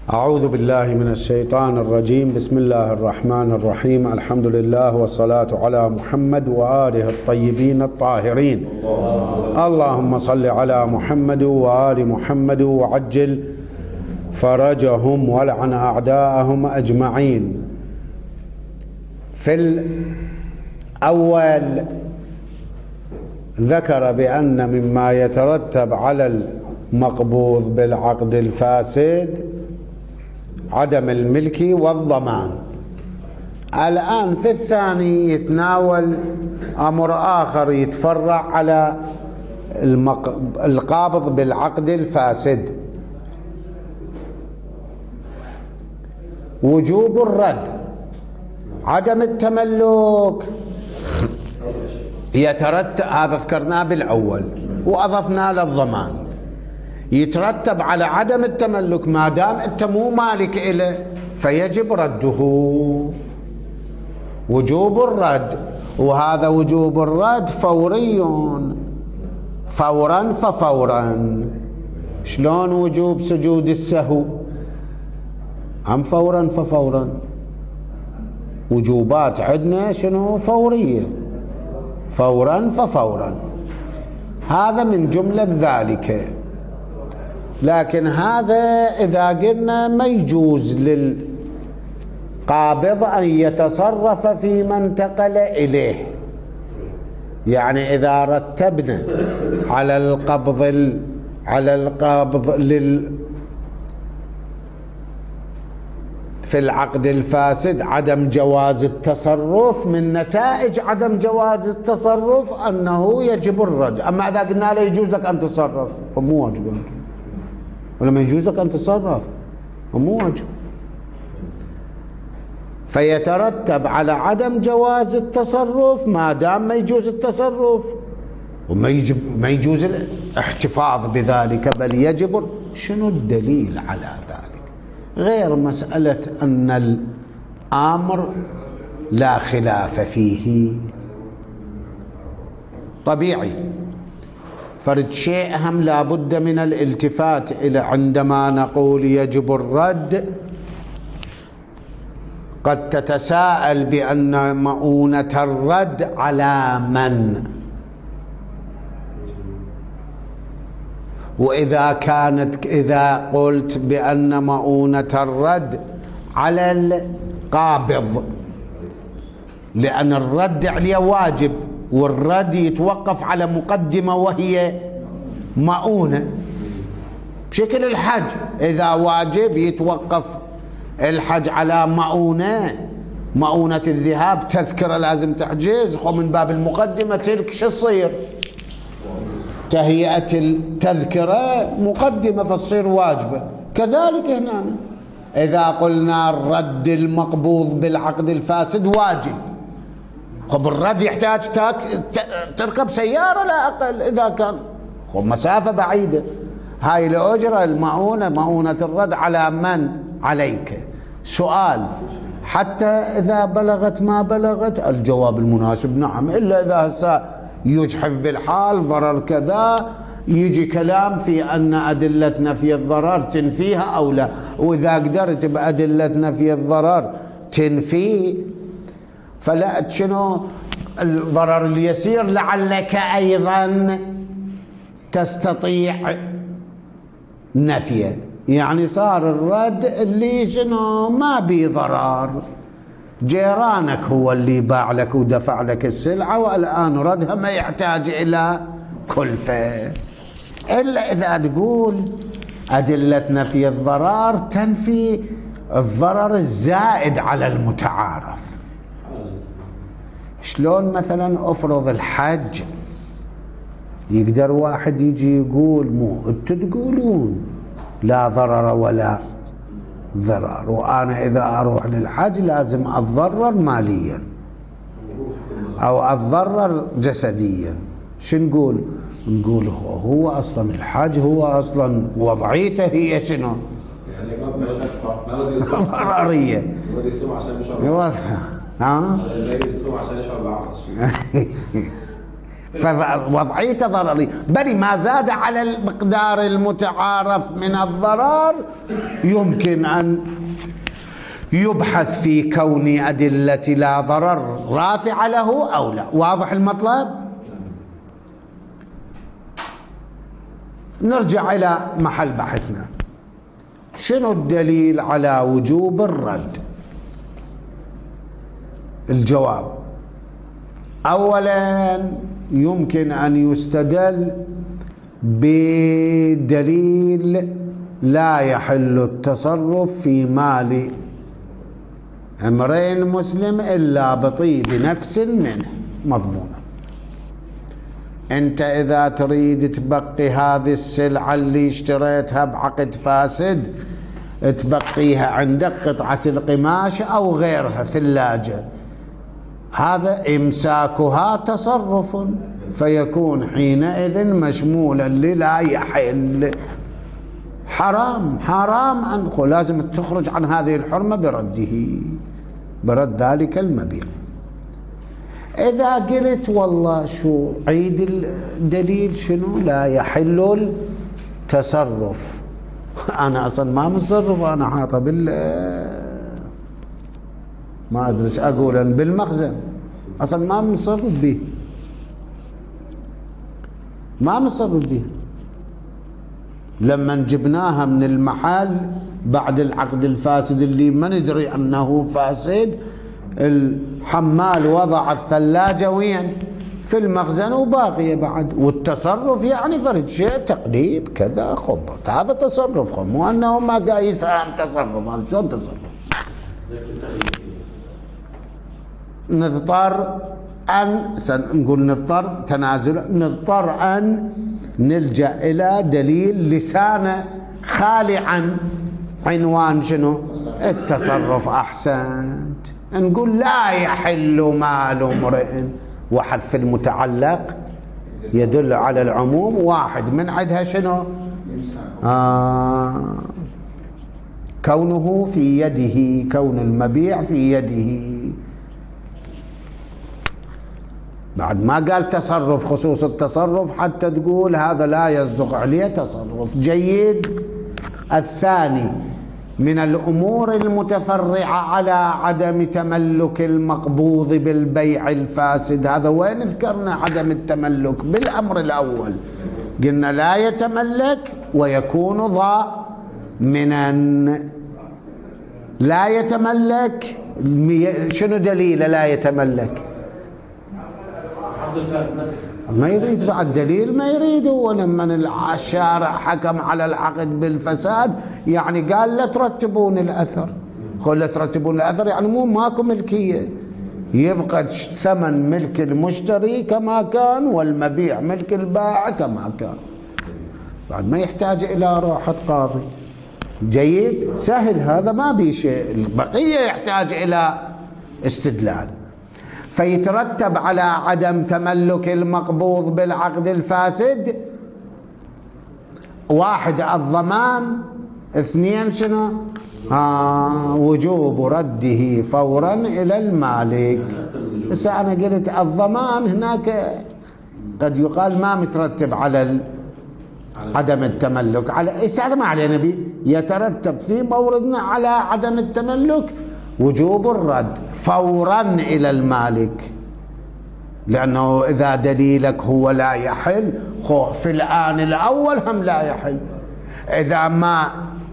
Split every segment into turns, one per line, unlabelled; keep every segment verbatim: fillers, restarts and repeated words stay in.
أعوذ بالله من الشيطان الرجيم. بسم الله الرحمن الرحيم. الحمد لله والصلاة على محمد وآله الطيبين الطاهرين. اللهم صل على محمد وآل محمد وعجل فرجهم ولعن أعداءهم أجمعين. في الأول ذكر بأن مما يترتب على المقبوض بالعقد الفاسد عدم الملك والضمان. الآن في الثاني يتناول أمر آخر يتفرع على القابض بالعقد الفاسد، وجوب الرد. عدم التملك يترتب، هذا ذكرناه بالأول وأضفنا للضمان، يترتب على عدم التملك ما دام أنت مو مالك إله فيجب رده. وجوب الرد، وهذا وجوب الرد فوري، فورا ففورا. شلون وجوب سجود السهو؟ هم فورا ففورا. وجوبات عندنا شنو؟ فورية، فورا ففورا. هذا من جملة ذلك. لكن هذا إذا قلنا ما يجوز للقابض أن يتصرف فيما انتقل إليه. يعني إذا رتبنا على القبض على القابض لل في العقد الفاسد عدم جواز التصرف، من نتائج عدم جواز التصرف أنه يجب الرد. أما إذا قلنا لا يجوز لك أن تتصرف فمو واجب، ولما يجوز لك أن تتصرف ومو واجب. فيترتب على عدم جواز التصرف ما دام ما يجوز التصرف، وما يجب ما يجوز الاحتفاظ بذلك، بل يجب. شنو الدليل على ذلك؟ غير مسألة أن الأمر لا خلاف فيه، طبيعي. فرد شيء هم لا بد من الالتفات إلى عندما نقول يجب الرد. قد تتساءل بأن مؤونة الرد على من؟ وإذا كانت إذا قلت بأن مؤونة الرد على القابض، لأن الرد عليه واجب، والرد يتوقف على مقدمة وهي مؤونة. بشكل الحج إذا واجب يتوقف الحج على مؤونة، مؤونة الذهاب تذكرة لازم تحجز، خو من باب المقدمة تلك شو تصير؟ تهيئة التذكرة مقدمة فتصير واجبة. كذلك هنا إذا قلنا الرد المقبوض بالعقد الفاسد واجب، خب الرد يحتاج تاكس تركب سيارة لا أقل، إذا كان خب مسافة بعيدة. هاي الأجرة المؤونة، مؤونة الرد على من؟ عليك. سؤال: حتى إذا بلغت ما بلغت؟ الجواب المناسب نعم، إلا إذا هسه يجحف بالحال ضرر كذا، يجي كلام في أن أدلة نفي الضرر تنفيها أو لا، وإذا قدرت بأدلة نفي الضرر تنفيه فلا شنو الضرر اليسير لعلك أيضا تستطيع نفيه. يعني صار الرد اللي شنو ما بي ضرر، جيرانك هو اللي باع لك ودفع لك السلعة والآن ردها ما يحتاج إلى كلفة. إلا إذا تقول أدلة نفي الضرر تنفي الضرر الزائد على المتعارف. شلون مثلا أفرض الحج، يقدر واحد يجي يقول مو أنتوا تقولون لا ضرر ولا ضرر، وأنا إذا أروح للحج لازم أتضرر ماليا أو أتضرر جسديا. شو نقول؟ نقول هو, هو أصلا الحج هو أصلا وضعيته هي شنو؟ يعني ما ضررية. ما بدي يصوم عشان يشرب. ها؟ بدي يصوم عشان يشرب العطش. فوضعيته ضرري، بل ما زاد على المقدار المتعارف من الضرر يمكن أن يبحث في كون أدلة لا ضرر رافعة له أو لا. واضح المطلب؟ نرجع إلى محل بحثنا. شنو الدليل على وجوب الرد؟ الجواب: أولا يمكن أن يستدل بدليل لا يحل التصرف في مال امرئ مسلم إلا بطيب نفس منه مضمونة. أنت إذا تريد تبقي هذه السلعة اللي اشتريتها بعقد فاسد تبقيها عندك، قطعة القماش أو غيرها ثلاجة، هذا إمساكها تصرف، فيكون حينئذ مشمولا للا يحل. حرام حرام أنخو، لازم تخرج عن هذه الحرمة برده، برد ذلك المبيع. إذا قلت والله شو عيد الدليل شنو لا يحل التصرف، أنا أصلا ما متصرف، أنا حاطة بال ما أدري ايش أقول بالمخزن، أصلا ما متصرف به، ما متصرف به. لما جبناها من المحل بعد العقد الفاسد اللي ما ندري أنه فاسد، الحمال وضع الثلاجة وين؟ في المخزن وباقية بعد، والتصرف يعني فرد شيء تقليب كذا خبط، هذا تصرف، مو أنه ما قايس عن تصرف. هذا شلون تصرف؟ نضطر أن نقول نضطر تنازل، نضطر أن نلجأ إلى دليل لسانه خالي عن عنوان شنو؟ التصرف. أحسنت. نقول لا يحل مال امرئ، وحذف المتعلق يدل على العموم، واحد من عدها شنو؟ آه كونه في يده، كون المبيع في يده. بعد ما قال تصرف، خصوص التصرف حتى تقول هذا لا يصدق عليه تصرف. جيد. الثاني من الأمور المتفرعة على عدم تملك المقبوض بالبيع الفاسد، هذا وين ذكرنا عدم التملك؟ بالأمر الأول قلنا لا يتملك ويكون ضامنا. لا يتملك شنو دليل لا يتملك؟ ما يريد بعد دليل، ما يريد. ولما الشارع حكم على العقد بالفساد يعني قال لا ترتبون الأثر، قل لا ترتبون الأثر يعني مو ماكو ملكية، يبقى ثمن ملك المشتري كما كان والمبيع ملك البائع كما كان، بعد ما يحتاج إلى راحة قاضي. جيد. سهل هذا، ما بيه شيء. البقية يحتاج إلى استدلال. فيترتب على عدم تملك المقبوض بالعقد الفاسد: واحد الضمان، اثنين شنو؟ آه وجوب رده فورا إلى المالك. هسه أنا قلت الضمان هناك قد يقال ما مترتب على عدم التملك، على هذا ما علينا به، يترتب في موردنا على عدم التملك وجوب الرد فورا إلى المالك، لأنه إذا دليلك هو لا يحل، في الآن الأول هم لا يحل، إذا ما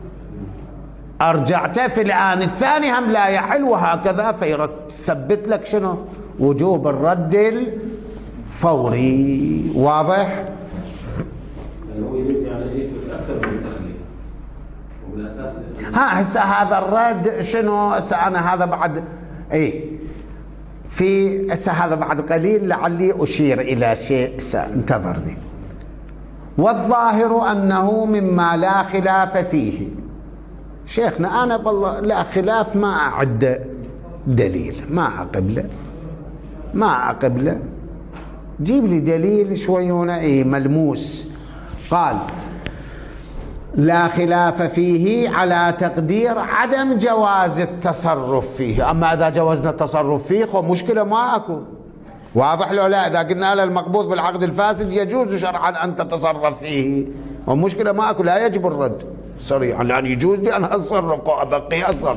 أرجعته في الآن الثاني هم لا يحل، وهكذا. فيثبت لك شنو؟ وجوب الرد الفوري. واضح؟
هو يريد يعني يثبت أكثر من التخلية وبالأساس.
ها هسه هذا الرد شنو؟ هسه أنا هذا بعد إيه في هسه هذا بعد قليل لعلي أشير إلى شيء، انتظرني. والظاهر أنه مما لا خلاف فيه. شيخنا أنا بالله لا خلاف ما أعد دليل، ما أقبله ما أقبله جيب لي دليل شويونه إيه ملموس. قال لا خلاف فيه على تقدير عدم جواز التصرف فيه. أما إذا جوزنا التصرف فيه خو مشكلة ما أكو، واضح له لا؟ إذا قلنا له المقبوض بالعقد الفاسد يجوز شرعا أن تتصرف فيه، والمشكلة ما أكو لا يجب الرد صريحا، لأن يجوز لي أن أتصرف وأبقي أتصرف.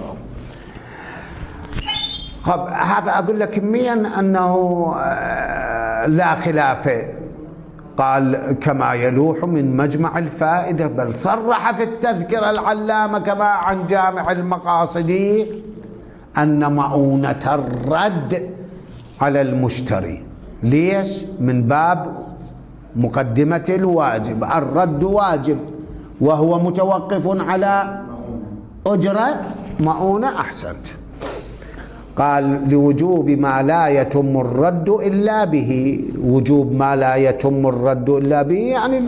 طب هذا أقول لك كميا أنه لا خلاف. قال كما يلوح من مجمع الفائدة، بل صرح في التذكرة العلامة كما عن جامع المقاصد أن مؤونة الرد على المشتري. ليش؟ من باب مقدمة الواجب، الرد واجب وهو متوقف على أجرة مؤونة. أحسنت. قال لوجوب ما لا يتم الرد إلا به. وجوب ما لا يتم الرد إلا به يعني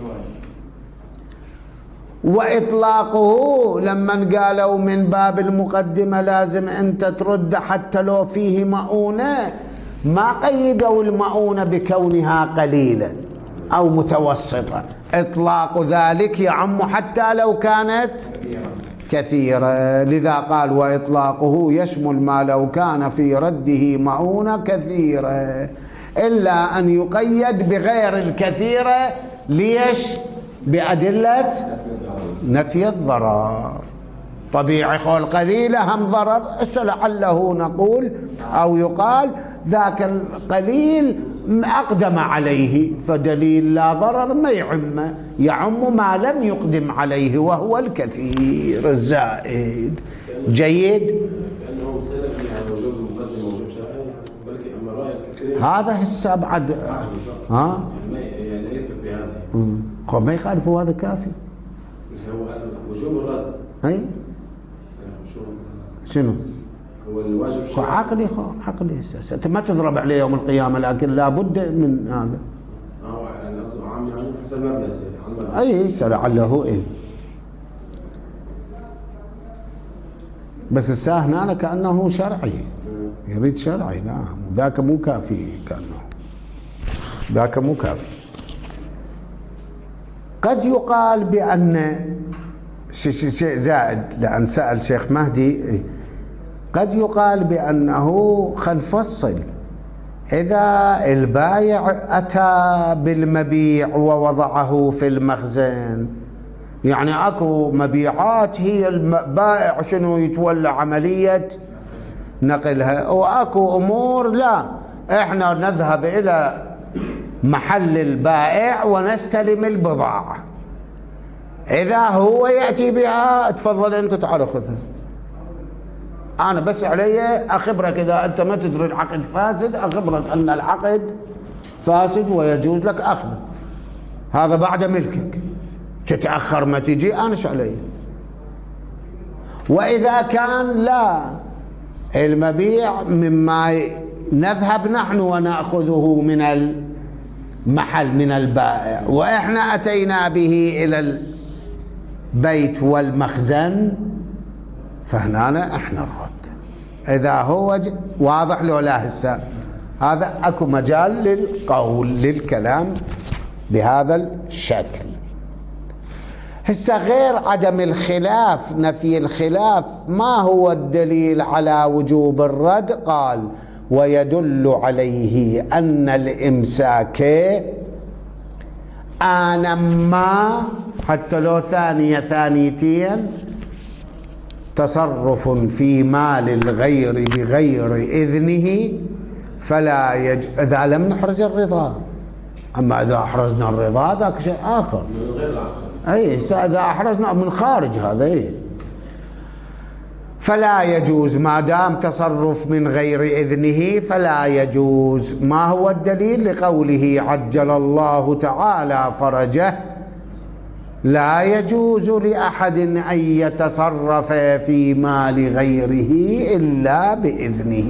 وإطلاقه لما قالوا من باب المقدمة لازم أنت ترد حتى لو فيه مؤونة، ما قيدوا المؤونة بكونها قليلة أو متوسطة، إطلاق ذلك يعم حتى لو كانت كثيرة. لذا قال وإطلاقه يشمل ما لو كان في رده مؤونة كثيرة، إلا أن يقيد بغير الكثيرة. ليش؟ بأدلة نفي الضرر. طبيعي خول قليلة هم ضرر، لعله نقول أو يقال ذاك القليل أقدم عليه، فدليل لا ضرر ما يعم، يعم ما لم يقدم عليه وهو الكثير الزائد. جيد.
كأنه سلفي عن وجوب المقدم وجوب شرعي، بلكي أما رأي الكثير
هذا هسه بعد ها
يعني لا يثبت بهذا،
ما يخالف، هذا كافي.
هو وجوب الرد.
أي شنو؟
هو الواجب الشرعي.
عقلي خو عقلي هسه انت ما تضرب عليه يوم القيامه، لكن لابد من هذا.
اه يعني قصده عام يعني حسب مبدا سيدي.
اي هسه لعله ايه، بس الساه هنا كانه شرعي، يريد شرعي. نعم، ذاك مو كافي، كانه ذاك مو كافي. قد يقال بان شيء زائد، لأن سأل شيخ مهدي، قد يقال بأنه خل نفصل. إذا البايع أتى بالمبيع ووضعه في المخزن، يعني أكو مبيعات هي البائع شنو يتولى عملية نقلها، وأكو أمور لا، إحنا نذهب إلى محل البائع ونستلم البضاعة. إذا هو يأتي بها تفضل أنت تعال خذها، أنا بس علي أخبرك. إذا أنت ما تدري العقد فاسد أخبرك أن العقد فاسد ويجوز لك أخذه، هذا بعد ملكك. تتأخر ما تجي أنا شو علي. وإذا كان لا، المبيع مما نذهب نحن ونأخذه من المحل من البائع، وإحنا أتينا به إلى البيت والمخزن، فهنا احنا الرد. اذا هو واضح له لا هسه، هذا اكو مجال للقول للكلام بهذا الشكل. هسه غير عدم الخلاف، نفي الخلاف، ما هو الدليل على وجوب الرد؟ قال ويدل عليه ان الامساك آنما حتى لو ثانية ثانيتين تصرف في مال الغير بغير إذنه فلا يج... إذا لم نحرز الرضا. أما إذا أحرزنا الرضا ذاك شيء آخر،
من غير العقد.
أي إذا أحرزنا من خارج هذا أي. فلا يجوز ما دام تصرف من غير إذنه فلا يجوز. ما هو الدليل؟ لقوله عجل الله تعالى فرجه لا يجوز لأحد أن يتصرف في مال غيره إلا بإذنه.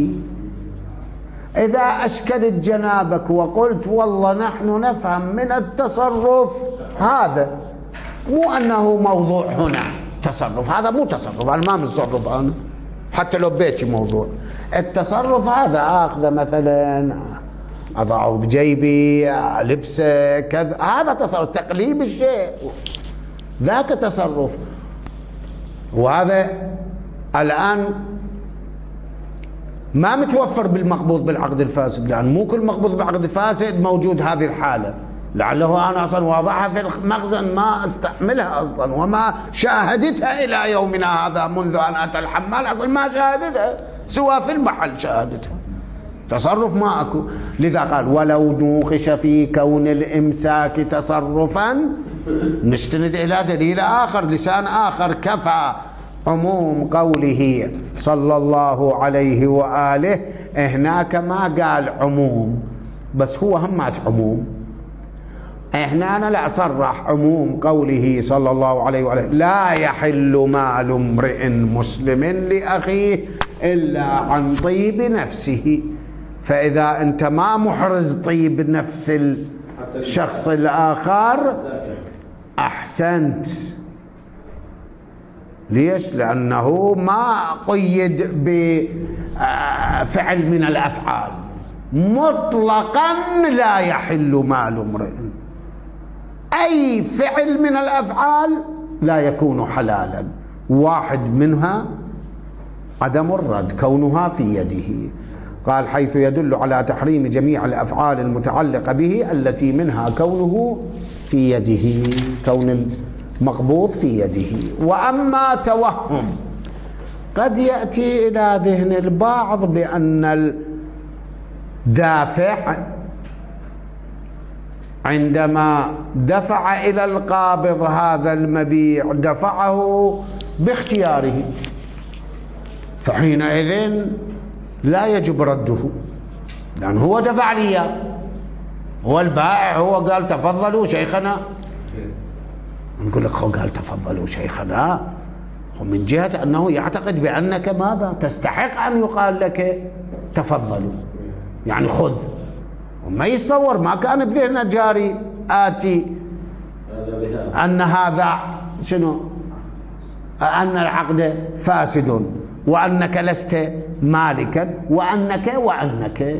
إذا أشكلت جنابك وقلت والله نحن نفهم من التصرف هذا، مو أنه موضوع هنا تصرف، هذا مو تصرف، أنا ما متصرف أنا حتى لو بيتي موضوع. التصرف هذا أخذ مثلا أضعه بجيبي، لبسه كذا، هذا تصرف، تقليب الشيء ذاك تصرف. وهذا الآن ما متوفر بالمقبوض بالعقد الفاسد، لأن مو كل مقبوض بالعقد الفاسد موجود هذه الحالة. لعله أنا أصلا واضعها في المخزن ما استعملها أصلا وما شاهدتها إلى يومنا هذا، منذ أن أتى الحمال أصلا ما شاهدتها، سوى في المحل شاهدتها، تصرف ما أكو. لذا قال ولو نوقش في كون الإمساك تصرفا، نستند إلى دليل آخر، لسان آخر، كفى عموم قوله صلى الله عليه وآله. هناك ما قال عموم، بس هو همات عموم. هنا أنا لا صرح عموم قوله صلى الله عليه وآله لا يحل مال امرئ مسلم لأخيه إلا عن طيب نفسه. فإذا أنت ما محرز طيب نفس الشخص الآخر أحسنت. ليش؟ لأنه ما قيد بفعل من الأفعال، مطلقا لا يحل مال امرئ، أي فعل من الأفعال لا يكون حلالا، واحد منها عدم الرد كونها في يده. قال حيث يدل على تحريم جميع الأفعال المتعلقة به التي منها كونه في يده، كون المقبوض في يده. وأما توهم، قد يأتي إلى ذهن البعض بأن الدافع عندما دفع إلى القابض هذا المبيع دفعه باختياره، فحينئذ لا يجب رده، لأن هو دفع لي، هو البائع، هو قال تفضلوا شيخنا. نقول لك هو قال تفضلوا شيخنا، ومن جهة أنه يعتقد بأنك ماذا تستحق أن يقال لك تفضلوا، يعني خذ، وما يتصور، ما كان بذهنه جاري آتي أن هذا شنو، أن العقد فاسد وأنك لست مالكا وأنك وأنك.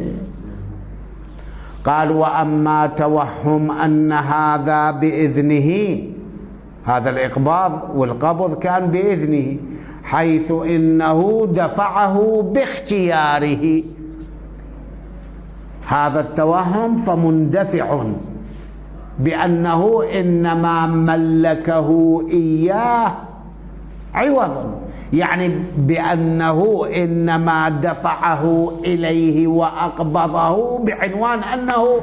قال وأما توهم أن هذا بإذنه، هذا الإقباض والقبض كان بإذنه، حيث إنه دفعه باختياره، هذا التوهم فمندفع بأنه إنما ملكه إياه عوضا، يعني بأنه إنما دفعه إليه وأقبضه بعنوان أنه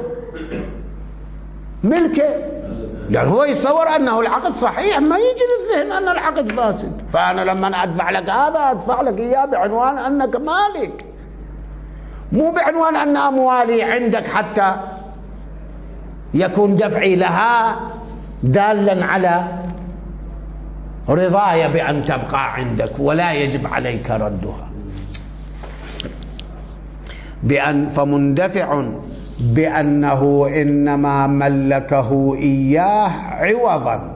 ملكه، يعني هو يتصور أنه العقد صحيح، ما يجي للذهن أن العقد فاسد. فأنا لما أدفع لك هذا أدفع لك إياه بعنوان أنك مالك، مو بعنوان أن أموالي عندك حتى يكون دفعي لها دالا على رضايا بأن تبقى عندك ولا يجب عليك ردها. بأن فمندفع بأنه إنما ملكه إياه عوضا،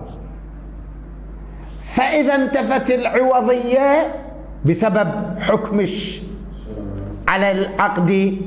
فإذا انتفت العوضية بسبب حكم على العقد،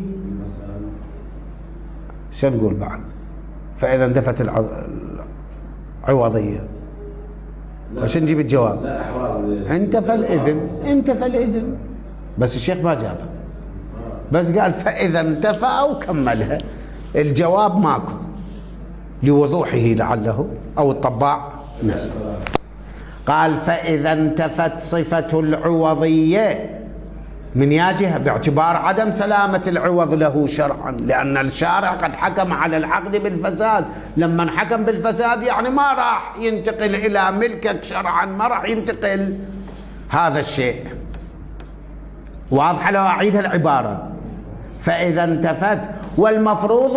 شو نقول بعد؟ فإذا انتفت العوضية وش نجيب الجواب؟ انتفى الإذن، انتفى الإذن، بس الشيخ ما جابه، بس قال فإذا انتفى أو كملها. الجواب ماكو لوضوحه لعله، أو الطباع نسأل. قال فإذا انتفت صفة العوضية من يا جهة باعتبار عدم سلامة العوض له شرعا، لأن الشارع قد حكم على العقد بالفساد، لما حكم بالفساد يعني ما راح ينتقل إلى ملكك شرعا، ما راح ينتقل هذا الشيء. واضحة لو أعيد العبارة؟ فإذا انتفت، والمفروض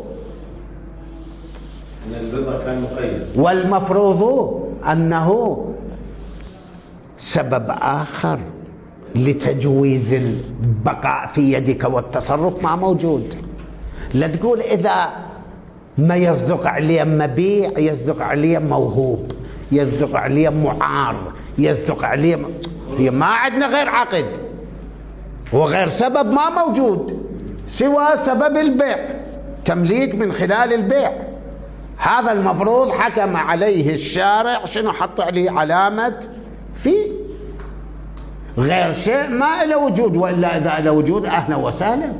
أن الرضا كان مقيد،
والمفروض أنه سبب آخر لتجويز البقاء في يدك والتصرف ما موجود. لا تقول إذا ما يصدق عليه مبيع يصدق عليه موهوب، يصدق عليه معار، يصدق عليه م... هي ما عندنا غير عقد وغير سبب ما موجود سوى سبب البيع، تمليك من خلال البيع. هذا المفروض حكم عليه الشارع، شنو حط عليه علامة في غير شيء ما له وجود، وإلا إذا له وجود أهلا وسهلا.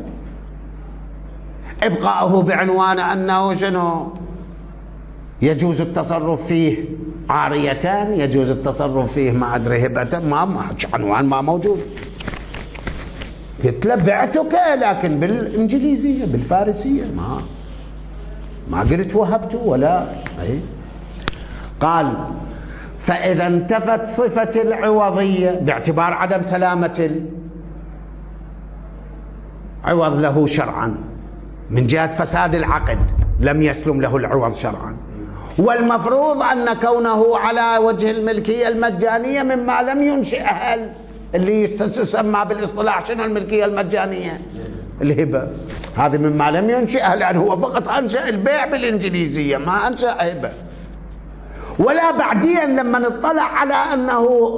إبقاؤه بعنوان أنه شنو يجوز التصرف فيه عاريتان، يجوز التصرف فيه ما أدري هبة، ما ما عنوان ما موجود. قلت له بعتك لكن بالإنجليزية بالفارسية، ما ما قلت وهبته ولا أي. قال فإذا انتفت صفة العوضية باعتبار عدم سلامة العوض له شرعا من جهة فساد العقد، لم يسلم له العوض شرعا، والمفروض أن كونه على وجه الملكية المجانية مما لم ينشئها اللي تسمى بالاصطلاح شنو الملكية المجانية؟ الهبة. هذه مما لم ينشئها، لأنه هو فقط أنشأ البيع بالإنجليزية ما أنشأ هبة. ولا بعديا لما نطلع على أنه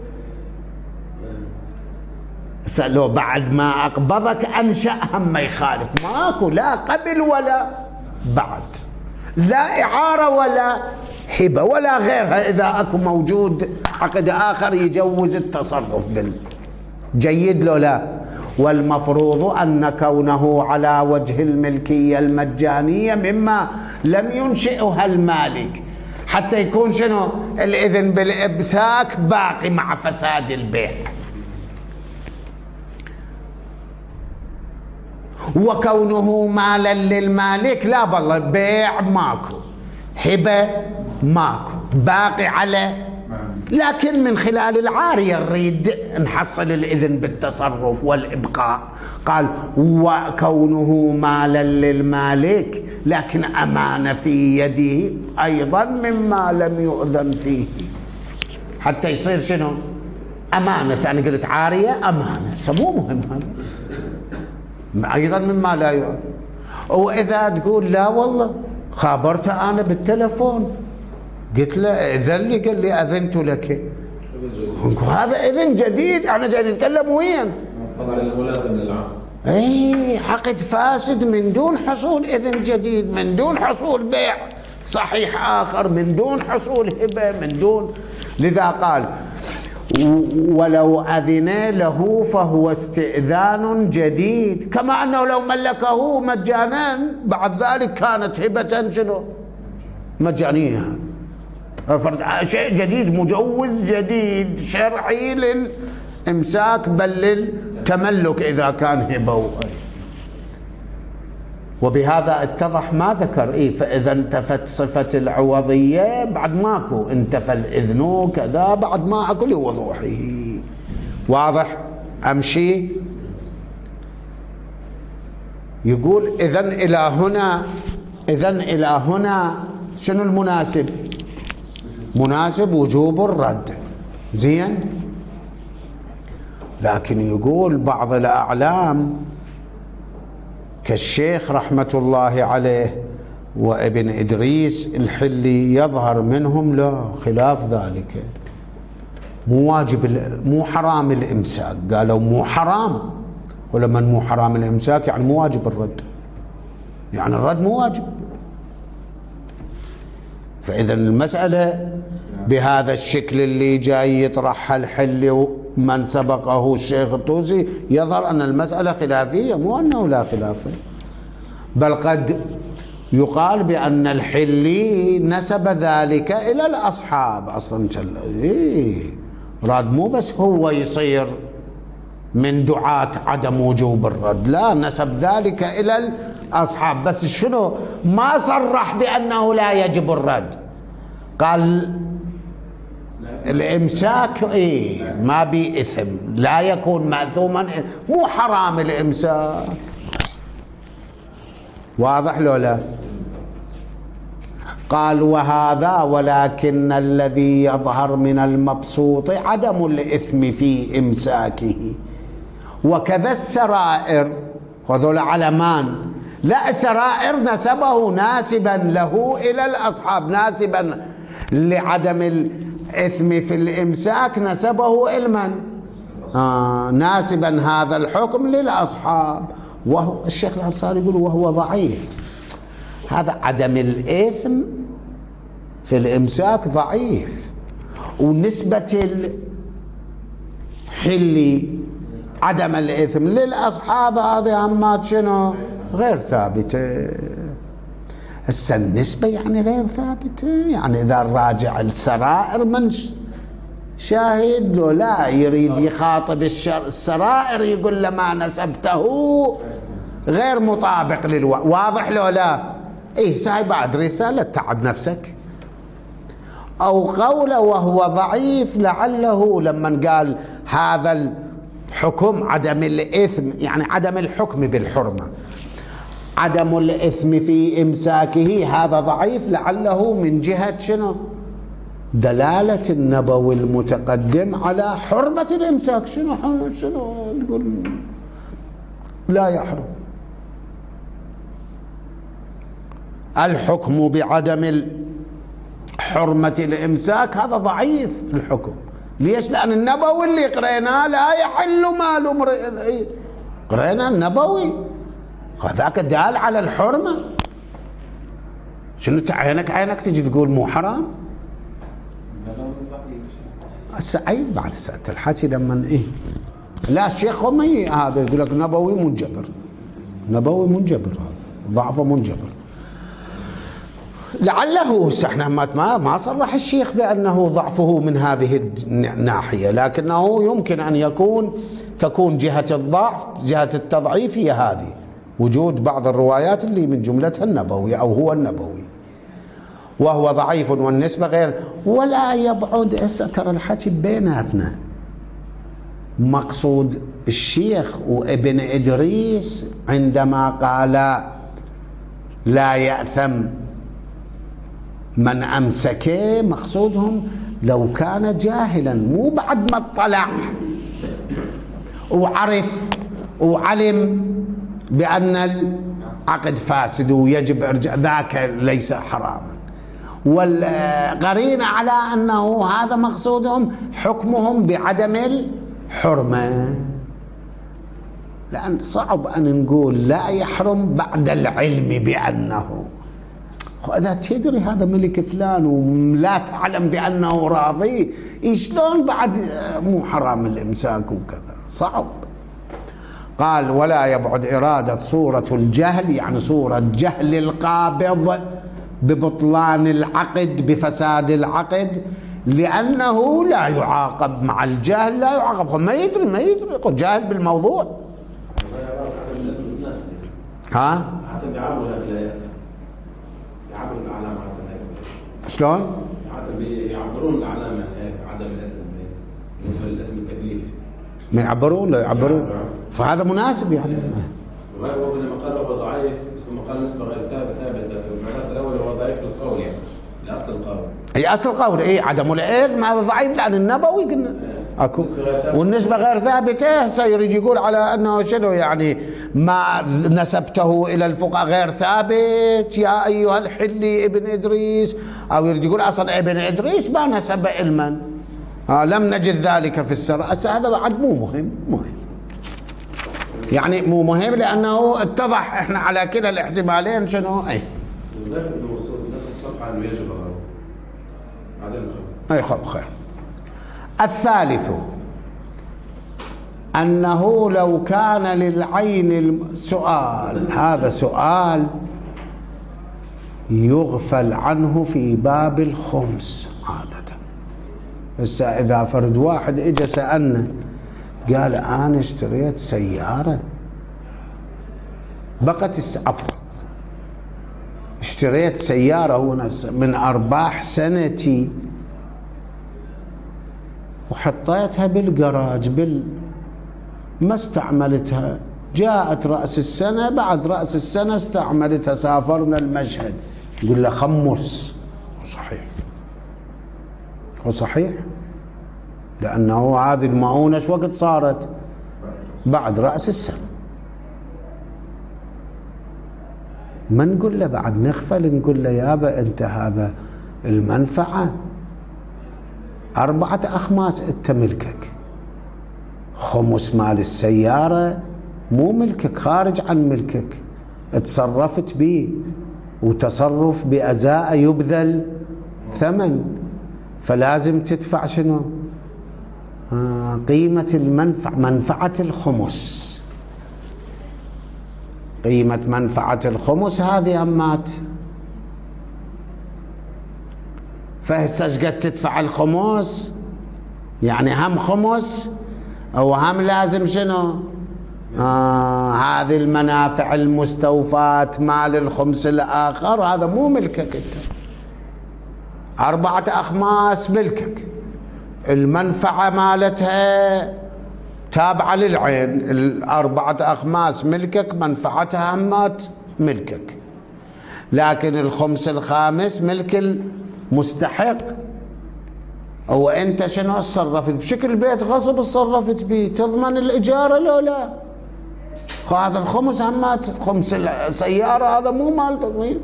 لو بعد ما أقبضك أنشأ هم ما يخالف، ماكو لا قبل ولا بعد، لا إعارة ولا هبة ولا غيرها. إذا أكو موجود عقد آخر يجوز التصرف بال جيد لو لا. والمفروض أن كونه على وجه الملكية المجانية مما لم ينشئها المالك، حتى يكون شنو الإذن بالإمساك باقي مع فساد البيع. وكونه مالا للمالك لا بالله، بيع ماكو، هبة ماكو، باقي على، لكن من خلال العارية نريد نحصل الإذن بالتصرف والإبقاء. قال وكونه مالا للمالك لكن أمانة في يده أيضا مما لم يؤذن فيه، حتى يصير شنو أمانة. أنا قلت عارية أمانة، مو مهم هذا أيضا مما لا يؤذن. وإذا تقول لا والله خابرته أنا بالتلفون قلت له إذن لي، قال لي أذنت لك، هذا إذن جديد، احنا جايين نتكلم وين؟
طبعا الملازم للعقد.
اي عقد فاسد من دون حصول إذن جديد، من دون حصول بيع صحيح آخر، من دون حصول هبة، من دون. لذا قال ولو أذن له فهو استئذان جديد، كما أنه لو ملكه مجانا بعد ذلك كانت هبة شنو مجانية. شيء جديد، مجوز جديد شرعي للإمساك بل للتملك إذا كان هبة. وبهذا اتضح ما ذكر إيه. فإذا انتفت صفة العوضية بعد ماكو، انتفى الإذن كذا بعد ماكو لوضوحه. واضح؟ أمشي. يقول إذن إلى هنا، إذن إلى هنا شنو المناسب؟ مناسب وجوب الرد، زين. لكن يقول بعض الأعلام كالشيخ رحمة الله عليه وابن إدريس الحلي يظهر منهم لا خلاف ذلك، مو واجب، مو حرام الإمساك. قالوا مو حرام، ولما مو حرام الإمساك يعني مو واجب الرد، يعني الرد مو واجب. فإذا المسألة بهذا الشكل اللي جاي يطرحها الحلي ومن سبقه الشيخ الطوسي يظهر أن المسألة خلافية، مو أنه لا خلاف، بل قد يقال بأن الحلي نسب ذلك إلى الأصحاب أصلا. إيه راد مو بس هو يصير من دعاة عدم وجوب الرد، لا، نسب ذلك إلى الأصحاب، بس شنو ما صرح بأنه لا يجب الرد. قال الإمساك إيه ما بي إثم، لا يكون مأثوما، مو حرام الإمساك. واضح لو لا؟ قال وهذا ولكن الذي يظهر من المبسوط عدم الإثم في إمساكه، وكذا السرائر، هذول علمان، لا سرائر نسبه ناسبا له إلى الأصحاب، ناسبا لعدم الإثم في الإمساك نسبه إلى من؟ آه ناسبا هذا الحكم للأصحاب. وهو الشيخ الأنصاري يقول وهو ضعيف، هذا عدم الإثم في الإمساك ضعيف، ونسبة حلي عدم الإثم للأصحاب هذه همات شنو غير ثابتة. هسه النسبة يعني غير ثابتة، يعني إذا الراجع السرائر من شاهد لو لا يريد يخاطب السرائر يقول له ما نسبته غير مطابق للواقع. واضح لو لا؟ إيه ساي بعد رسالة تعب نفسك. أو قوله وهو ضعيف لعله لما قال هذا الحكم عدم الإثم، يعني عدم الحكم بالحرمة، عدم الإثم في إمساكه هذا ضعيف لعله من جهة شنو؟ دلالة النبوي المتقدم على حرمة الإمساك. شنو شنو تقول لا يحرم؟ الحكم بعدم حرمة الإمساك هذا ضعيف الحكم. ليش؟ لأن النبوي اللي قريناه لا يحل مال امرئ، قرينا النبوي هذاك دال على الحرمة. شنو عينك عينك تجي تقول مو حرام؟ هسه عيب بعد ساعة الحكي لما ايه لا الشيخ هم هذا يقول لك نبوي منجبر، نبوي منجبر، هذا ضعفه منجبر. لعله احنا ما ما صرح الشيخ بانه ضعفه من هذه الناحيه، لكنه يمكن ان يكون تكون جهه الضعف جهه التضعيف هي هذه، وجود بعض الروايات اللي من جملتها النبوي او هو النبوي. وهو ضعيف والنسبه غير. ولا يبعد هسه ترى الحكي بيناتنا. مقصود الشيخ وابن ادريس عندما قال لا يأثم من أمسكه، مقصودهم لو كان جاهلا، مو بعد ما اطلع وعرف وعلم بأن العقد فاسد ويجب إرجاع، ذاك ليس حراما. والقرينة على أنه هذا مقصودهم حكمهم بعدم الحرمة، لأن صعب أن نقول لا يحرم بعد العلم بأنه، إذا تدري هذا ملك فلان ولا تعلم بأنه راضي، شلون بعد مو حرام الإمساك وكذا؟ صعب. قال ولا يبعد إرادة صورة الجهل، يعني صورة جهل القابض ببطلان العقد بفساد العقد، لأنه لا يعاقب مع الجهل، لا يعاقب، ما يدري ما يدري جاهل بالموضوع. ها؟ شلون؟
يعبرون العلامة عدم الاسم بالنسبة للاسم التكليفي.
ما يعبرون لا يعبرون، فهذا مناسب يعني.
وهو لما قال هو ضعيف ثم قال نسبة غير ثابتة ثابتة، معناته الأول هو ضعيف للقول، يعني لأصل القول.
هي أصل القول إيه عدم الإثم هذا ضعيف، لأن النبوي قلنا أكو والنسبة غير ثابتة. سيريد يقول على أنه شنو يعني ما نسبته إلى الفقهاء غير ثابت يا أيها الحلي ابن إدريس، أو يريد يقول أصلا ابن إدريس ما نسب علما، آه لم نجد ذلك في السر. هذا بعد مو مهم، مهم يعني مو مهم، لأنه اتضح إحنا على كلا الاحتمالين شنو أي
نفس الصفحة أنه يجب الرد بعدين
أي خب خير. الثالث أنه لو كان للعين السؤال، هذا سؤال يغفل عنه في باب الخمس عادة. هسه إذا فرد واحد إجا سألنا قال أنا اشتريت سيارة بقت عفوا اشتريت سيارة هو نفسه من أرباح سنتي وحطيتها بالجراج بال ما استعملتها، جاءت رأس السنة بعد رأس السنة استعملتها، سافرنا المشهد، يقول له خمس. صحيح، هو صحيح، لأنه هذه المؤونة ايش وقت صارت؟ بعد رأس السنة. ما نقول له بعد نغفل، نقول له يابا أنت هذا المنفعة أربعة أخماس أنت ملكك، خمس مال السيارة مو ملكك، خارج عن ملكك، تصرفت به، وتصرف بأزاء يبذل ثمن، فلازم تدفع شنو؟ آه قيمة المنفعة، منفعة الخمس، قيمة منفعة الخمس هذه همات، فهسه ايش قد تدفع الخمس؟ يعني هم خمس او هم لازم شنو؟ آه هذه المنافع المستوفاة مال الخمس الآخر هذا مو ملكك انت، أربعة أخماس ملكك، المنفعة مالتها تابعة للعين، الأربعة أخماس ملكك، منفعتها همات ملكك، لكن الخمس الخامس ملك المستحق. أو أنت شنو تصرفت بشكل بيت غصب، تصرفت به، تضمن الإجارة لو لا؟ هذا الخمس همات، خمس السيارة هذا مو مال تضمين.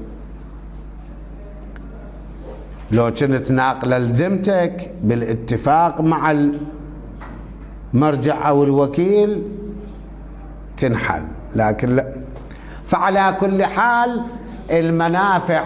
لو كنت ناقلة لذمتك بالاتفاق مع المرجع أو الوكيل تنحل، لكن لا. فعلى كل حال المنافع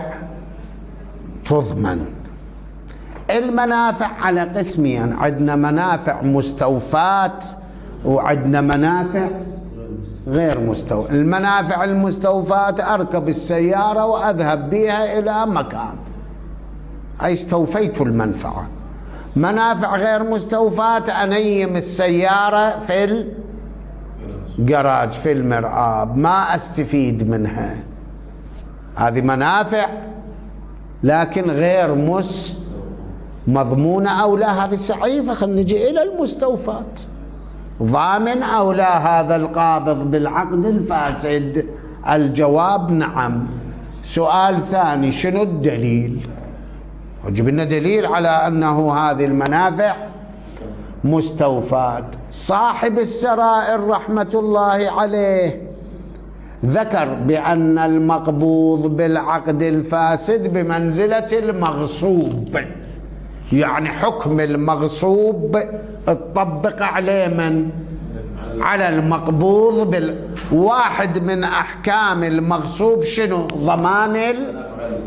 تضمن. المنافع على قسمين، يعني عندنا منافع مستوفاة وعندنا منافع غير مستوفاة. المنافع المستوفاة أركب السيارة وأذهب بها إلى مكان، أي استوفيت المنفعة. منافع غير مستوفاة أنيم السيارة في الجراج في المرآب ما أستفيد منها، هذه منافع لكن غير مس مضمونة أو لا، هذه سعيفة. خلينا نجي إلى المستوفات. ضامن أو لا هذا القابض بالعقد الفاسد؟ الجواب نعم. سؤال ثاني، شنو الدليل؟ وجب لنا دليل على أنه هذه المنافع مستوفاة. صاحب السرائر رحمة الله عليه ذكر بأن المقبوض بالعقد الفاسد بمنزلة المغصوب، يعني حكم المغصوب تطبق عليه من؟ على المقبوض بال... واحد من أحكام المغصوب شنو؟ ضمان ال...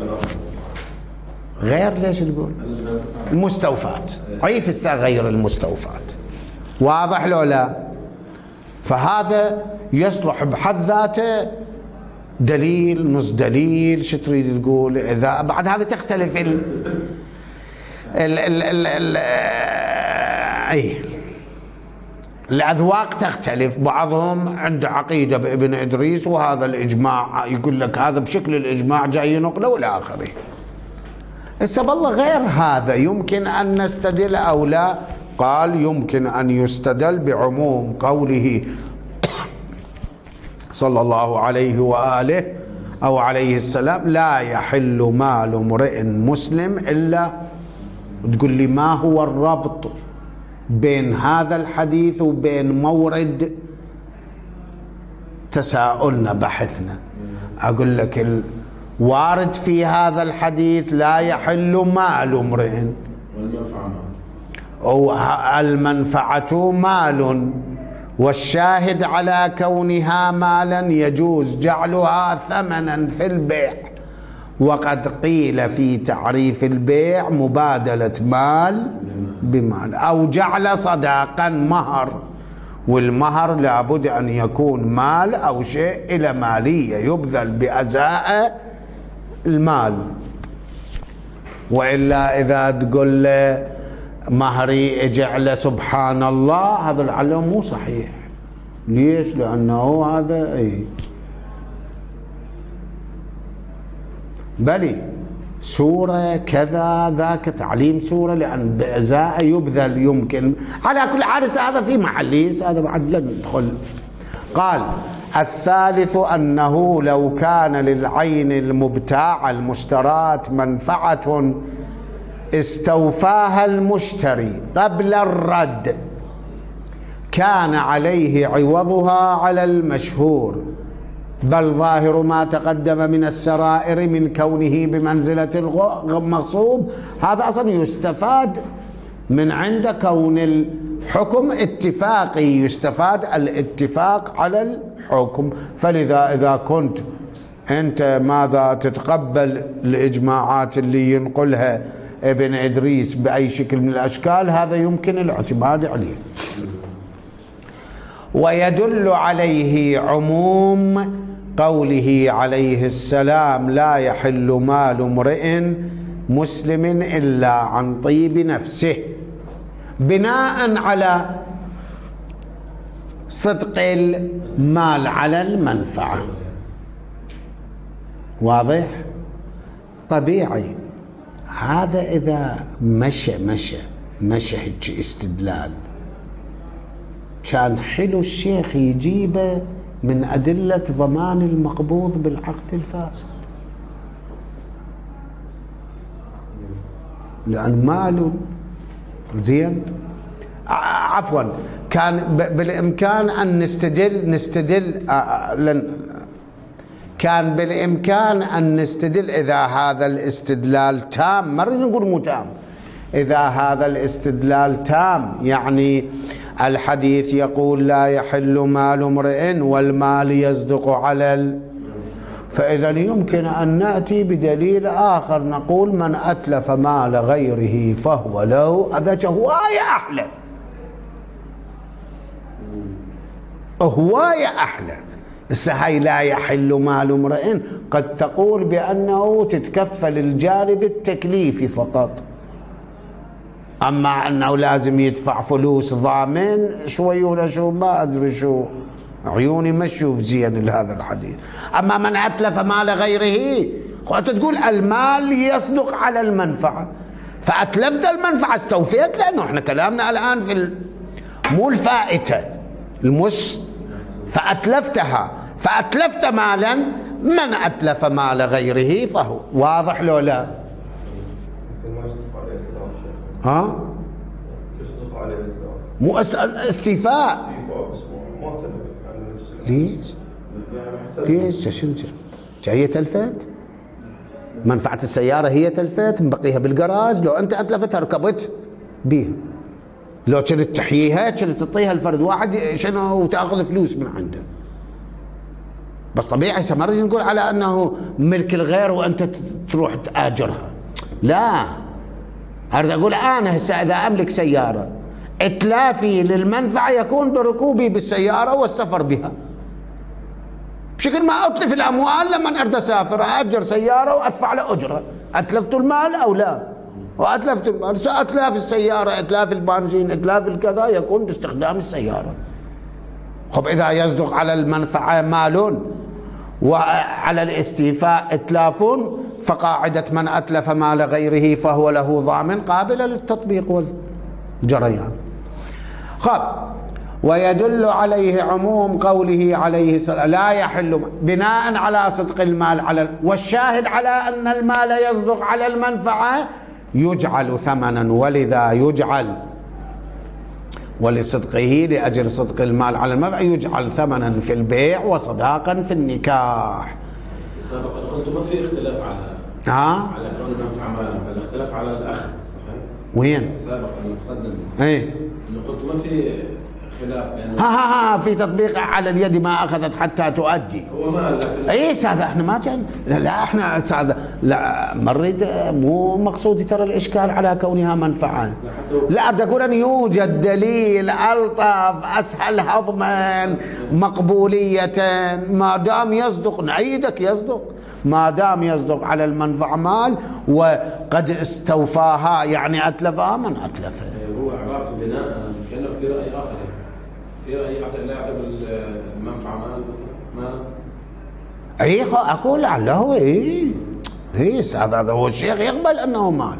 غير ليش تقول المستوفات، عيف السا غير المستوفات، واضح لو لا؟ فهذا يصلح بحد ذاته دليل نص دليل. شو تريد تقول؟ اذا بعد هذا تختلف ال ال ال ال ال اي الاذواق تختلف، بعضهم عنده عقيده بابن ادريس وهذا الاجماع يقول لك هذا بشكل الاجماع جاي ينقله والى اخره. هسه بالله غير هذا يمكن أن نستدل أو لا؟ قال يمكن أن يستدل بعموم قوله صلى الله عليه وآله أو عليه السلام لا يحل مال امرئ مسلم إلا. تقول لي ما هو الربط بين هذا الحديث وبين مورد تساؤلنا بحثنا؟ أقول لك وارد في هذا الحديث لا يحل مال امرئ، والمنفعة مال، والشاهد على كونها مالا يجوز جعلها ثمنا في البيع، وقد قيل في تعريف البيع مبادلة مال بمال، أو جعل صداقا مهر، والمهر لابد أن يكون مال أو شيء إلى مالية يبذل بأزاء المال، وإلا إذا تقول له مهري اجعله سبحان الله هذا لعله مو صحيح. ليش؟ لأنه هذا اي بلي سورة كذا ذاك تعليم سورة، لأن بأزاء يبذل يمكن. على كل عرس هذا في محليس، هذا بعد لن ندخل. قال الثالث أنه لو كان للعين المبتاع المشتراة منفعة استوفاها المشتري قبل الرد كان عليه عوضها على المشهور، بل ظاهر ما تقدم من السرائر من كونه بمنزلة المغصوب هذا أصلا يستفاد من عند كون الحكم اتفاقي، يستفاد الاتفاق على الحكم. فلذا إذا كنت أنت ماذا تتقبل الإجماعات اللي ينقلها ابن إدريس بأي شكل من الأشكال هذا يمكن الاعتماد عليه. ويدل عليه عموم قوله عليه السلام لا يحل مال امرئ مسلم إلا عن طيب نفسه، بناء على صدق المال على المنفعة. واضح؟ طبيعي هذا إذا مشى مشى مشى هيك استدلال كان حلو الشيخ يجيبه من أدلة ضمان المقبوض بالعقد الفاسد، لأن ماله زين. عفوا كان بالإمكان أن نستدل نستدل كان بالإمكان أن نستدل إذا هذا الاستدلال تام، ما نريد نقول مو تام، إذا هذا الاستدلال تام يعني الحديث يقول لا يحل مال امرئ والمال يصدق على ال... فإذا يمكن أن نأتي بدليل آخر نقول من أتلف مال غيره فهو له، هذا هواية أحلى، هواية أحلى. هاي لا يحل مال امرئ قد تقول بأنه تتكفل الجانب التكليفي فقط، أما أنه لازم يدفع فلوس ضامن شوي ولا شو ما أدري شو، عيوني ما تشوف زين هذا الحديث. أما من أتلف مال غيره تقول المال يصدق على المنفعة، فأتلفت المنفعة استوفيت، لأنه احنا كلامنا الآن في مو الفائتة المس، فأتلفتها فأتلفت مالا، من أتلف مال غيره فهو. واضح لو لا؟ ها؟ مو استيفاء. ليش؟ ليش؟ شنو جاية تلفت؟ منفعة السيارة هي تلفت مبقيها بالجراج، لو أنت أتلفتها ركبت بيها، لو كنت تحييها كنت تعطيها الفرد واحد شنو وتأخذ فلوس من عنده. بس طبيعي ما نريد نقول على أنه ملك الغير وأنت تروح تآجرها، لا. أريد أقول أنا هسه إذا أملك سيارة إتلافي للمنفعة يكون بركوبي بالسيارة والسفر بها، بشكل ما أتلف الأموال لما أريد أسافر أأجر سيارة وأدفع له أجرة. أتلفت المال أو لا؟ وأتلفت المال، سأتلاف السيارة، إتلاف البنزين، إتلاف الكذا يكون باستخدام السيارة. خب إذا يصدق على المنفعة مال وعلى الاستيفاء إتلاف، فقاعدة من أتلف مال غيره فهو له ضامن قابلة للتطبيق والجريان. خب ويدل عليه عموم قوله عليه السلام لا يحل، بناء على صدق المال على، والشاهد على أن المال يصدق على المنفعة يجعل ثمنا، ولذا يجعل ولصدقه لأجل صدق المال على المنفعة يجعل ثمنا في البيع وصداقا في النكاح.
سابقا قلت ما في اختلاف على
ها؟
على كون المنفعة مال، الاختلاف على الأخذ صحيح؟
وين؟
سابقا متقدم
ايه
اللي قلت ما في خلاف بين
ها ها ها في تطبيق على اليد ما أخذت حتى تؤدي.
هو مال لكن
اي هذا احنا ما كان لا, لا احنا سعد لا مريد مو مقصودي ترى الاشكال على كونها منفعه، لا اريد اقول ان يوجد دليل الطف اسهل هضما مقبوليه ما دام يصدق، نعيدك يصدق ما دام يصدق على المنفعه مال وقد استوفاها، يعني اتلفها من اتلفها.
هو عبارته بناء كانه في راي اخر، في راي لا يعتبر المنفعه مال مثلا مال.
اي اقول لعله اي اي هذا هو الشيخ يقبل انه مال.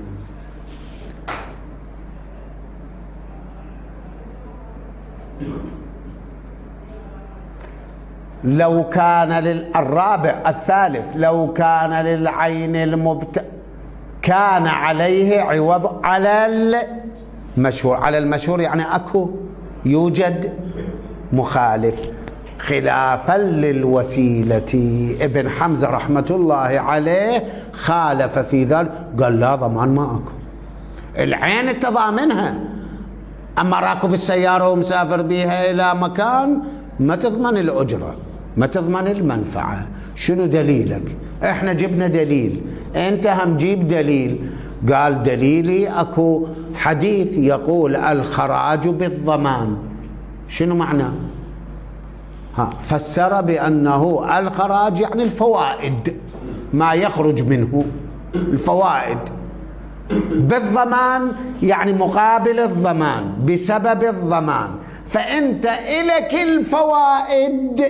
لو كان للرابع الثالث لو كان للعين المبت كان عليه عوض على المشهور، على المشهور يعني اكو يوجد مخالف خلافا للوسيلة. ابن حمزة رحمة الله عليه خالف في ذلك، قال لا ضمان ما اكو، العين التضامنها، اما راكب السيارة ومسافر بيها الى مكان ما تضمن الاجرة ما تضمن المنفعة. شنو دليلك؟ احنا جبنا دليل، انت هم جيب دليل، قال دليلي اكو حديث يقول الخراج بالضمان. شنو معناه؟ ها فسر بأنه الخراج يعني الفوائد، ما يخرج منه الفوائد، بالضمان يعني مقابل الضمان، بسبب الضمان، فأنت إلك الفوائد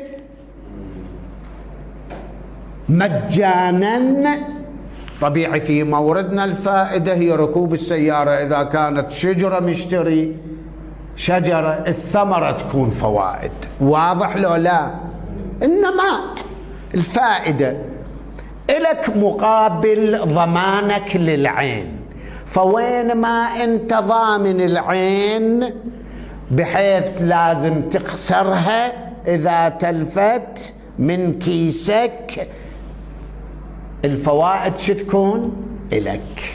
مجانا. طبيعي في موردنا الفائدة هي ركوب السيارة، إذا كانت شجرة مشتري شجرة الثمرة تكون فوائد، واضح لو لا؟ إنما الفائدة إلك مقابل ضمانك للعين، فوين ما أنت ضامن العين بحيث لازم تخسرها إذا تلفت من كيسك، الفوائد شو تكون؟ إلك.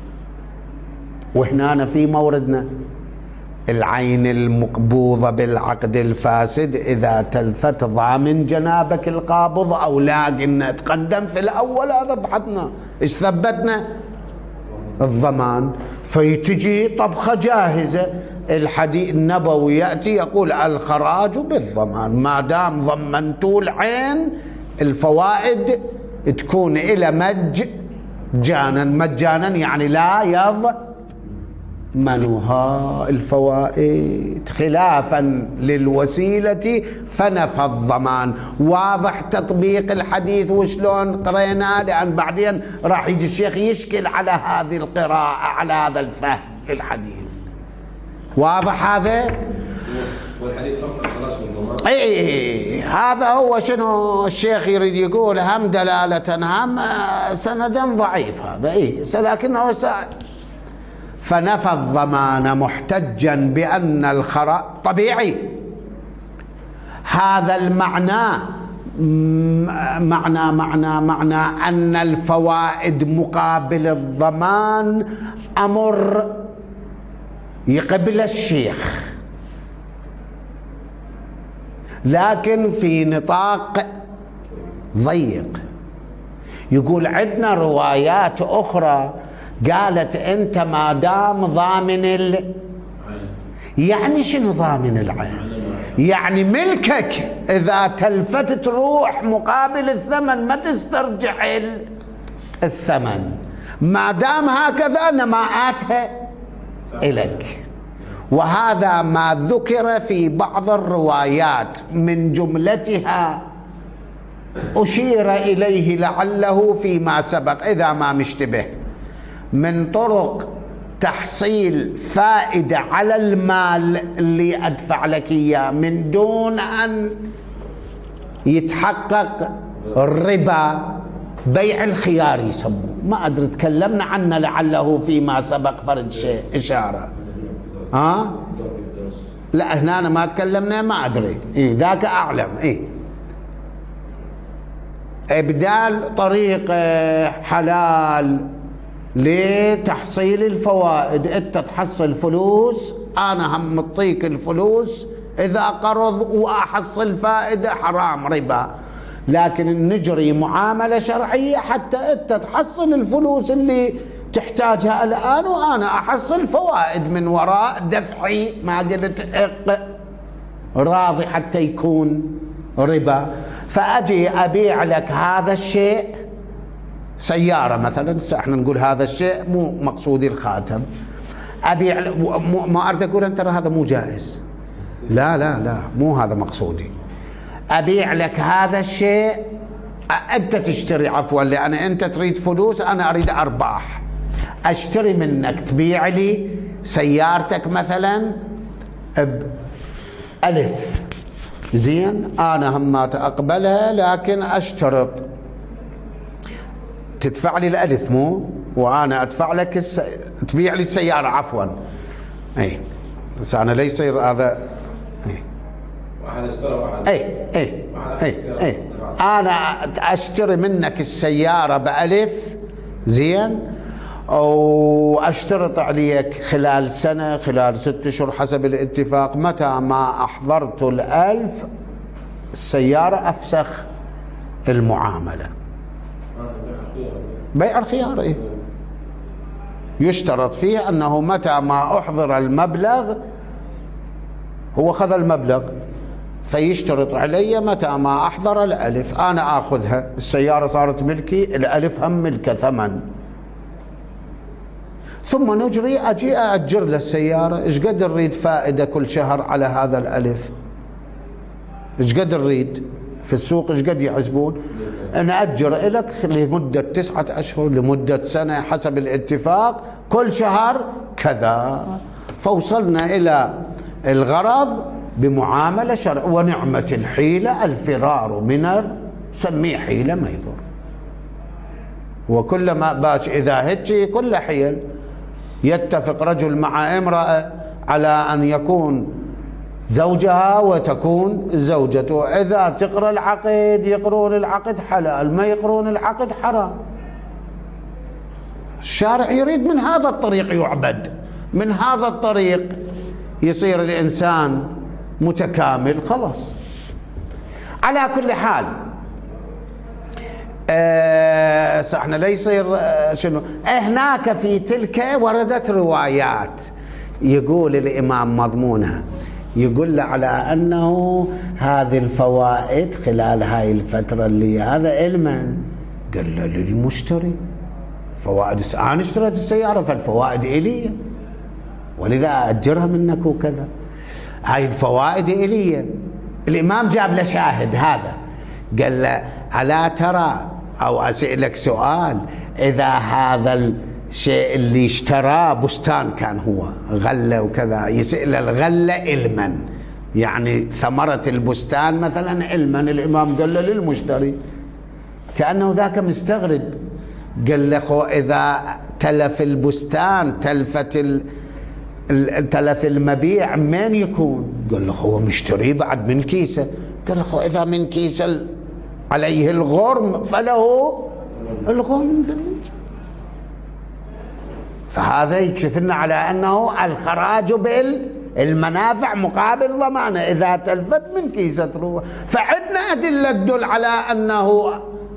وهنا في موردنا العين المقبوضة بالعقد الفاسد إذا تلفت ضامن جنابك القابض أو لا، قلنا تقدم في الأول هذا بحثنا إيش ثبتنا؟ الضمان. فيتجي طبخة جاهزة، الحديث النبوي يأتي يقول الخراج بالضمان، ما دام ضمنتوا العين الفوائد تكون إلى مجانا. مجانا يعني لا يضمنها الفوائد، خلافا للوسيلة فنفى الضمان. واضح تطبيق الحديث وشلون قرينا؟ لأن بعدين راح يجي الشيخ يشكل على هذه القراءة، على هذا الفهم للحديث. واضح هذا؟
والحديث فقط خلاص من ضمان.
اي هذا هو شنو الشيخ يريد يقول، هم دلالة هم سندا ضعيف هذا، اي لكنه فنفى الضمان محتجا بأن الخراج طبيعي. هذا المعنى معنى معنى معنى أن الفوائد مقابل الضمان أمر يقبل الشيخ، لكن في نطاق ضيق. يقول عندنا روايات أخرى قالت أنت ما دام ضامن ال... يعني شنو ضامن العين؟ يعني ملكك إذا تلفت تروح مقابل الثمن، ما تسترجع الثمن، ما دام هكذا نماءاتها إلك. وهذا ما ذكر في بعض الروايات، من جملتها أشير إليه لعله فيما سبق إذا ما مشتبه، من طرق تحصيل فائدة على المال اللي أدفع لك إياه من دون أن يتحقق الربا، بيع الخيار يسموه، ما أدري تكلمنا عنه لعله فيما سبق فرد شيء إشارة. ها؟ أه؟ لا هنا أنا ما تكلمنا، ما أدري، إيه ذاك أعلم. إيه إبدال طريق حلال لتحصيل الفوائد، أنت تحصل فلوس أنا هم مطيك الفلوس، إذا قرض وأحصل فائدة حرام ربا، لكن نجري معاملة شرعية حتى أنت تحصل الفلوس اللي تحتاجها الآن وأنا أحصل فوائد من وراء دفعي، ما قلت راضي حتى يكون ربا. فأجي أبيع لك هذا الشيء، سيارة مثلا، احنا نقول هذا الشيء مو مقصودي الخاتم، أبيع ما أعرف أقول أنت هذا مو جائز، لا لا لا مو هذا مقصودي. أبيع لك هذا الشيء، أنت تشتري عفوا، لأن أنت تريد فلوس أنا أريد أرباح، أشتري منك تبيع لي سيارتك مثلا بألف، زين أنا هم ما أقبلها لكن أشترط تدفع لي الألف مو، وأنا أدفع لك الس... تبيع لي السيارة عفوا. أي بس أنا لا يصير هذا. أي
واحد اشترى واحد.
أي أي أي أي أنا أشتري منك السيارة بألف، زين، وأشترط عليك خلال سنة خلال ست أشهر حسب الاتفاق، متى ما أحضرت الألف السيارة أفسخ المعاملة. بيع الخيار. إيه يشترط فيه أنه متى ما أحضر المبلغ، هو خذ المبلغ فيشترط علي متى ما أحضر الألف أنا آخذها، السيارة صارت ملكي، الألف هم ملك ثمن، ثم نجري أجي أأجر للسيارة. إيش قد نريد فائدة كل شهر على هذا الألف؟ إيش قد نريد في السوق؟ إيش قد يحسبون؟ أنا أجر لك لمدة تسعة أشهر، لمدة سنة، حسب الاتفاق، كل شهر كذا. فوصلنا إلى الغرض بمعاملة شرع. ونعمة الحيلة الفرار من سميه حيلة ما يضر. وكلما باش إذا هتشي كل حيل. يتفق رجل مع امرأة على أن يكون زوجها وتكون زوجته، إذا تقرأ العقد يقرون العقد حلال، ما يقرون العقد حرام. الشارع يريد من هذا الطريق يعبد، من هذا الطريق يصير الإنسان متكامل. خلاص. على كل حال أه احنا لا يصير أه شنو هناك في تلك وردت روايات يقول الإمام مضمونها، يقول له على أنه هذه الفوائد خلال هاي الفترة اللي هذا إلمن، قال له للمشتري فوائد، أنا اشتريت السيارة فالفوائد إلي ولذا أجرها منك وكذا، هاي الفوائد إلي. الإمام جاب له شاهد هذا، قال له ألا ترى أو أسألك سؤال، إذا هذا الشيء اللي اشتراه بستان كان هو غلة وكذا، يسأل الغلة علما، يعني ثمرة البستان مثلا علما، الإمام قال له للمشتري، كأنه ذاك مستغرب، قال له خو إذا تلف البستان تلفت ال تلف المبيع من يكون؟ قال له هو مشتري بعد من كيسه. قال له خو إذا من كيس عليه الغرم فله الغرم. فهذا يكشف لنا على أنه الخراج بالمنافع مقابل ضمانه، إذا تلفت من كيسة تروح. فعندنا أدلة تدل على أنه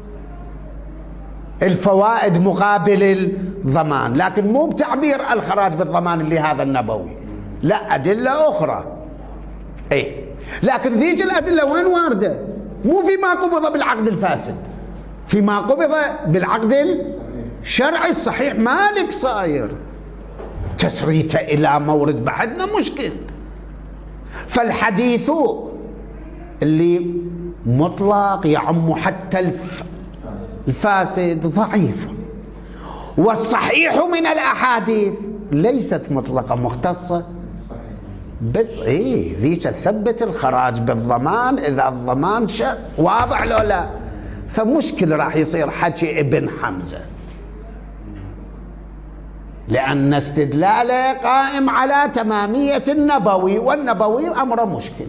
الفوائد مقابل الضمان، لكن مو بتعبير الخراج بالضمان اللي هذا النبوي، لا، أدلة أخرى. إيه، لكن ذيك الأدلة وين واردة؟ مو فيما قبض بالعقد الفاسد، فيما قبض بالعقد الشرعي الصحيح. مالك صاير تسريته إلى مورد بحثنا مشكل. فالحديث اللي مطلق يعم حتى الف الفاسد ضعيف، والصحيح من الأحاديث ليست مطلقة مختصة بس. إيه ذيك تثبت الخراج بالضمان إذا الضمان شر، واضح لو لا؟ فمشكل راح يصير حكي ابن حمزة، لأن استدلاله قائم على تمامية النبوي، والنبوي أمره مشكل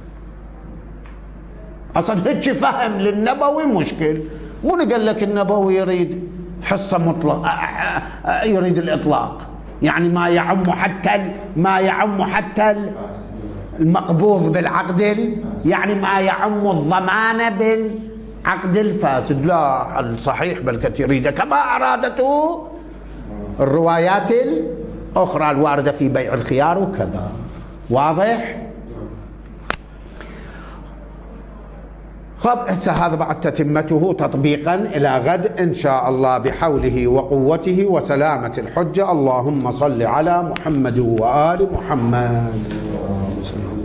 أصلا. هيك فهم للنبوي مشكل. مو قال لك النبوي يريد حصة مطلق، يريد الإطلاق، يعني ما يعم حتى ما يعم حتى المقبوض بالعقد، يعني ما يعم الضمان بالعقد الفاسد. لا، الصحيح بل يريد كما أرادته الروايات الأخرى الواردة في بيع الخيار وكذا. واضح؟ طب هسه هذا بعد تتمته تطبيقا إلى غد إن شاء الله بحوله وقوته وسلامة الحجة. اللهم صل على محمد وآل محمد.